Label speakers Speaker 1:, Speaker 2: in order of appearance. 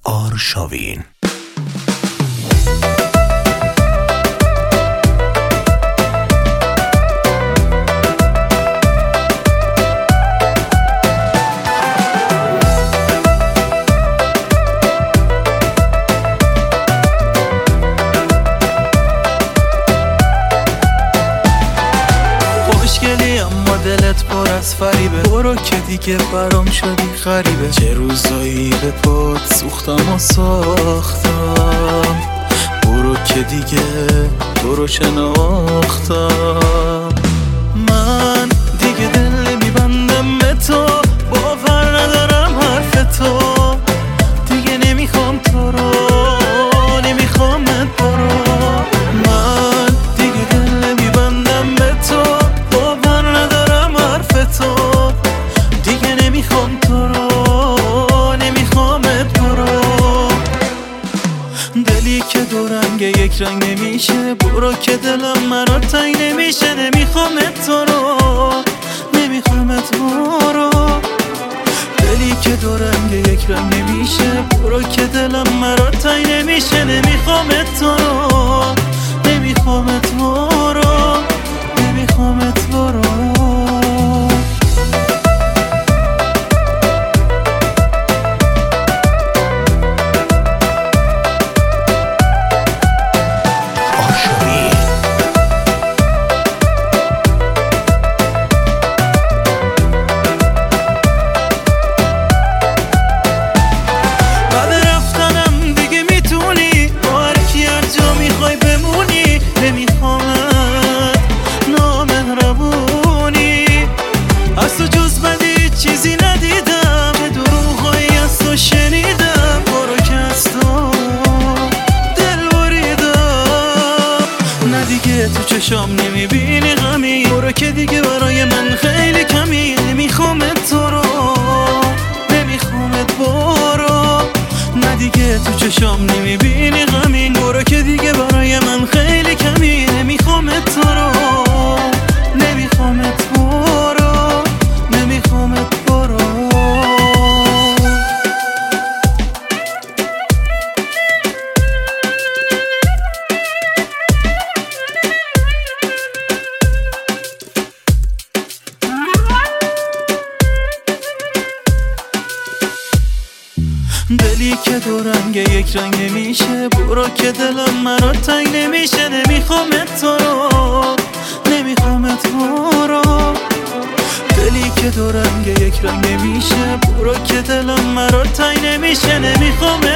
Speaker 1: آرشاوین.
Speaker 2: خوشگلی اما دلت پر از فریبه، برو که دیگه برام شدی غریبه. چه روزایی به پات سوختم و ساختم، برو که دیگه تو رو شناختم. من دیگه دل نمیبندم به تو، باور ندارم حرف تو، دیگه نمیخوام تو رو، نمیخوامت برو. من دیگه دل نمیبندم به تو، باور ندارم حرف تو، دیگه نمیخوام تو رو، نمیخوامت برو. دلی که دو رنگ یک رنگ نمیشه، برو که دلم مرا تنگ نمیشه. نمیخوامت تو رو، نمیخوامت برو. دلی که دو رنگ یک رنگ نمیشه، برو که دلم مرا تنگ نمیشه. نمیخوامت تو رو، نمیخوامت برو، نمیخوامت برو. تو چشام نمیبینی غمی، برو که دیگه برای من خیلی کمی. نمیخوامت تو رو، نمیخوامت برو. نه دیگه تو چشام نمیبینی غمی، برو که دیگه برای من خیلی کمی. نمیخوامت تو رو، نمیخوامت برو، نمیخوامت برو. دلی که دو رنگ یک رنگ نمیشه، برو که دلم مرا تنگ نمیشه. نمیخوامت تو رو، نمیخوامت برو. دلی که دو رنگ یک رنگ نمیشه، برو که دلم مرا تنگ نمیشه. نمیخوامت